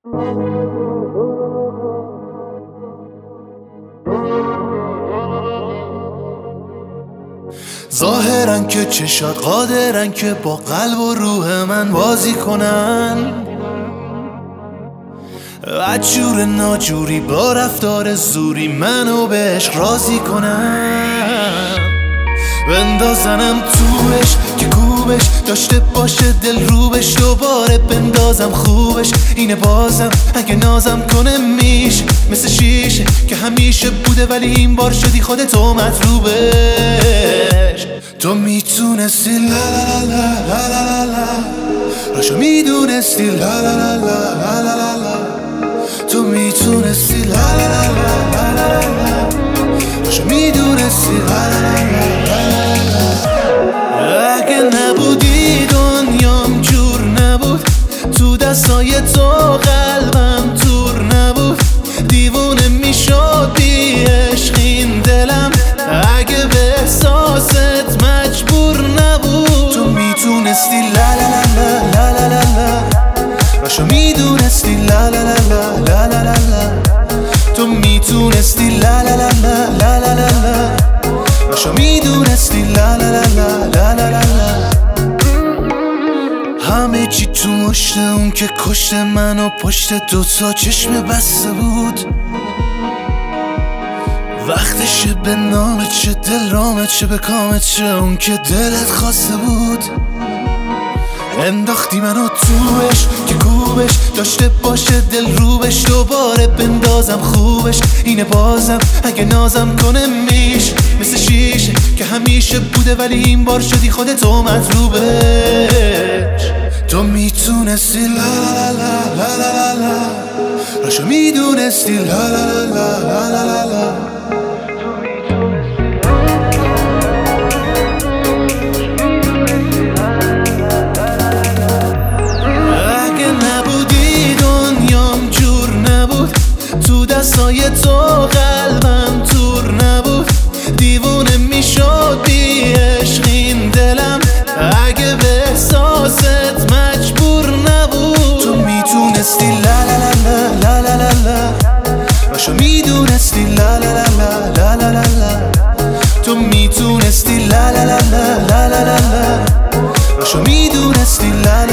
ظاهرن که چشات قادرن که با قلب و روح من بازی کنن، عجور ناجوری با رفتار زوری منو به عشق راضی کنن، بندازنم توش که کوبش داشته باشه دل روبش، دوباره بندازم خوبش اینه بازم اگه نازم کنه میشه مثل شیشه که همیشه بوده ولی این بار شدی خودتو مطلوبش. تو میتونستی لا لا لا لا لا لا راشو میدونستی لا لا لا لا لا لا تو میتونستی لا لا لا لا لا لا راشو میدونستی لا لا لا لا لا. اگه نبودی دنیام جور نبود، تو دستای تو قلبم تور نبود، دیوونه میشد بی عشق این دلم اگه به احساست مجبور نبود. تو میتونستی لا لا لا لا لا لا لا راشو میدونستی لا لا لا لا لا لا لا تو میتونستی لا لا لا لا لا لا لا راشو میدونستی لا لا لا لا لا لا لا. همه چی تو مشت اون که کشت منو پشت دوتا چشم بسته بود، وقتشه به نامت چه دل رامت چه به کامت چه اون که دلت خواسته بود. انداختی منو توش که کوبش داشته باشه دل روبش، دوباره بندازم خوبش اینه بازم اگه نازم کنه میشه مثل شیشه که همیشه بوده ولی این بار شدی خودتو مطلوبش. تو میتونستی لا لا لا لا لا لا راشو میدونستی لا لا لا لا لا لا دستای تو قلبم تور نبود، دیوونه میشد بی عشق این دلم اگه به احساست مجبور نبود. تو میتونستی لا لا لا لا لا لا لا راشو میدونستی لا لا لا لا لا لا لا تو میتونستی لا لا لا لا لا لا لا راشو میدونستی لا